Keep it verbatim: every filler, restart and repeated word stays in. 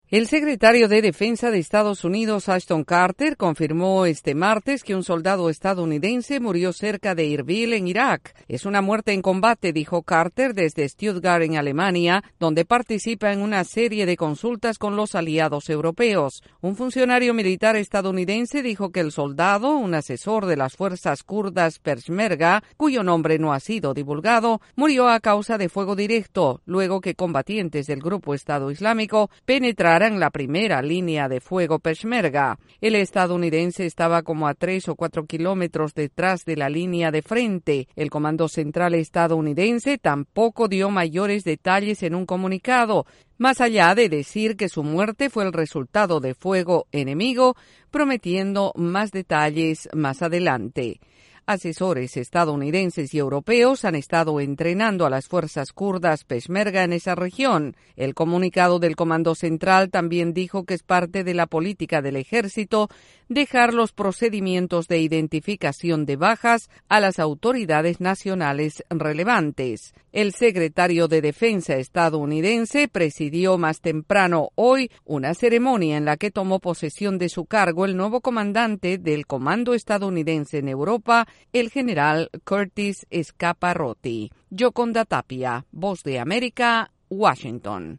El secretario de Defensa de Estados Unidos, Ashton Carter, confirmó este martes que un soldado estadounidense murió cerca de Erbil, en Irak. Es una muerte en combate, dijo Carter desde Stuttgart, en Alemania, donde participa en una serie de consultas con los aliados europeos. Un funcionario militar estadounidense dijo que el soldado, un asesor de las fuerzas kurdas Peshmerga, cuyo nombre no ha sido divulgado, murió a causa de fuego directo, luego que combatientes del grupo Estado Islámico penetraron en la primera línea de fuego Peshmerga. El estadounidense estaba como a tres o cuatro kilómetros detrás de la línea de frente. El Comando Central estadounidense tampoco dio mayores detalles en un comunicado, más allá de decir que su muerte fue el resultado de fuego enemigo, prometiendo más detalles más adelante. Asesores estadounidenses y europeos han estado entrenando a las fuerzas kurdas Peshmerga en esa región. El comunicado del Comando Central también dijo que es parte de la política del ejército dejar los procedimientos de identificación de bajas a las autoridades nacionales relevantes. El secretario de Defensa estadounidense presidió más temprano hoy una ceremonia en la que tomó posesión de su cargo el nuevo comandante del Comando estadounidense en Europa, el general Curtis Scaparotti. Yoconda Tapia, Voz de América, Washington.